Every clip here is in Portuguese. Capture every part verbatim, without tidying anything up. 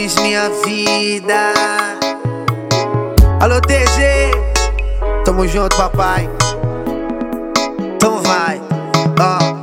Elvis, minha vida. Alô, T G, tamo junto, papai. Então vai, ó.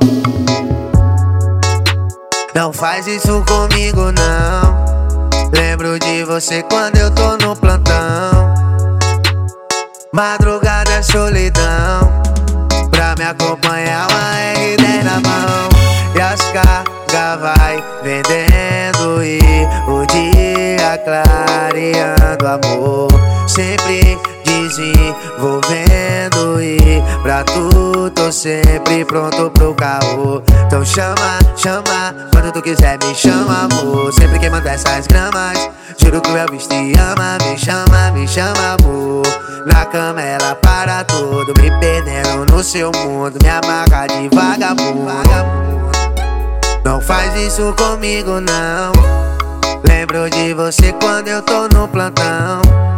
Não faz isso comigo, não. Lembro de você quando eu tô no plantão. Madrugada é solidão. Pra me acompanhar, uma R dez na mão. E as cargas vai vendendo e o dia clareando, amor. Sempre desenvolvendo e pra tu tô sempre pronto pro caô. Então chama, chama, quando tu quiser me chama, amor. Sempre que manda essas gramas, juro que o Elvis te ama. Me chama, me chama, amor. Na cama ela para tudo, me perdendo no seu mundo. Me amarra de vagabundo, vagabundo. Não faz isso comigo, não. Lembro de você quando eu tô no plantão.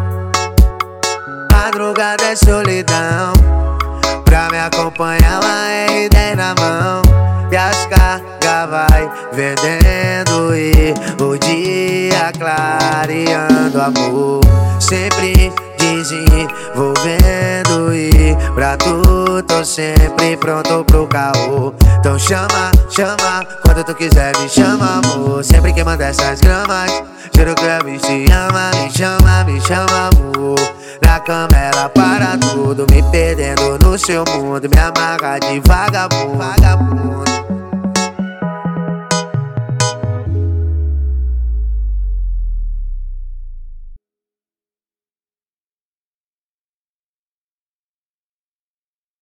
Madrugada é solidão. Pra me acompanhar, uma R dez na mão. E as cargas vai vendendo e o dia clareando, amor. Sempre desenvolvendo e pra tu tô sempre pronto pro caô. Então chama, chama, quando tu quiser me chama, amor. Sempre que manda essas gramas, juro que o Elvis te ama. Me chama, me chama, amor. Na cama ela para tudo, me perdendo no seu mundo. Me amarra de vagabundo, vagabundo.